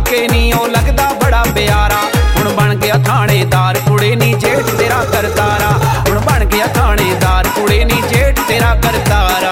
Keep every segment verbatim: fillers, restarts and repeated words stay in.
ਕੇ ਨੀ ਉਹ ਲੱਗਦਾ ਬੜਾ ਪਿਆਰਾ। ਹੁਣ ਬਣ ਗਿਆ ਥਾਣੇਦਾਰ ਕੁੜੇ ਨੀ ਜੇਠ ਤੇਰਾ ਕਰਤਾਰਾ। ਹੁਣ ਬਣ ਗਿਆ ਥਾਣੇਦਾਰ ਕੁੜੇ ਨੀ ਜੇਠ ਤੇਰਾ ਕਰਤਾਰਾ।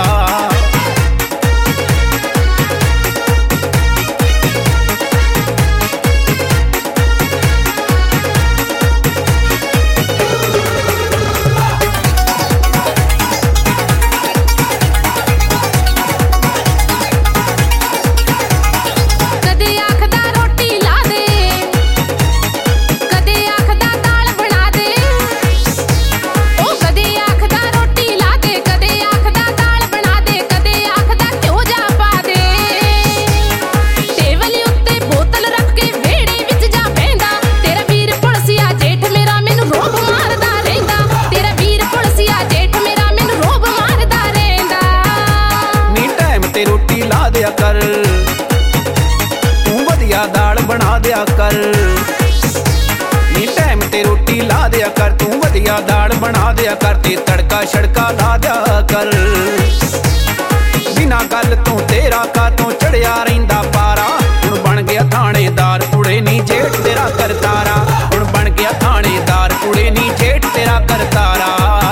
ਕਰ ਤੂੰ ਵਧੀਆ ਦਾਲ ਬਣਾ ਦਿਆ ਕਰ ਨੀ ਟਾਈਮ ਤੇ ਰੋਟੀ ਲਾ ਦਿਆ ਕਰ। ਤੂੰ ਵਧੀਆ ਦਾਲ ਬਣਾ ਦਿਆ ਕਰ ਤੇ ਤੜਕਾ ਛੜਕਾ ਲਾ ਦਿਆ ਕਰ। ਬਿਨਾਂ ਗੱਲ ਤੋਂ ਤੇਰਾ ਕਾਤੋਂ ਚੜਿਆ ਰਹਿੰਦਾ ਪਾਰਾ। ਹੁਣ ਬਣ ਗਿਆ ਥਾਣੇਦਾਰ ਕੁੜੇ ਨੀ ਜੇਠ ਤੇਰਾ ਕਰਤਾਰਾ। ਹੁਣ ਬਣ ਗਿਆ ਥਾਣੇਦਾਰ ਕੁੜੇ ਨੀ ਜੇਠ ਤੇਰਾ ਕਰਤਾਰਾ।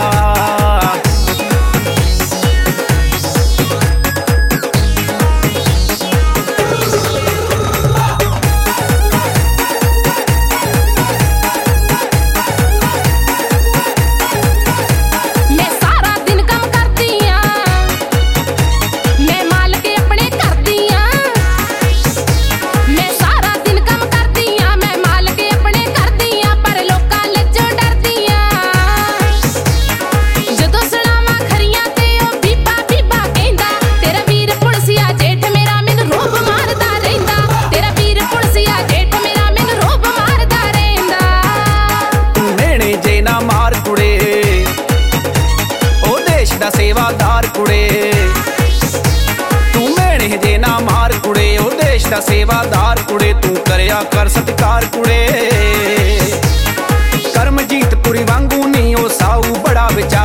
ਦਾ ਸੇਵਾਦਾਰ ਕੁੜੇ ਤੂੰ ਮਿਹਣੇ ਜੇ ਨਾ ਮਾਰ ਕੁੜੇ। ਉਹ ਦੇਸ਼ ਦਾ ਸੇਵਾਦਾਰ ਕੁੜੇ ਤੂੰ ਕਰਿਆ ਕਰ ਸਤਿਕਾਰ ਕੁੜੇ। ਕਰਮਜੀਤ ਪੁਰੀ ਵਾਂਗੂ ਨੀ ਉਹ ਸਾਊ ਬੜਾ ਵਿਚਾਰ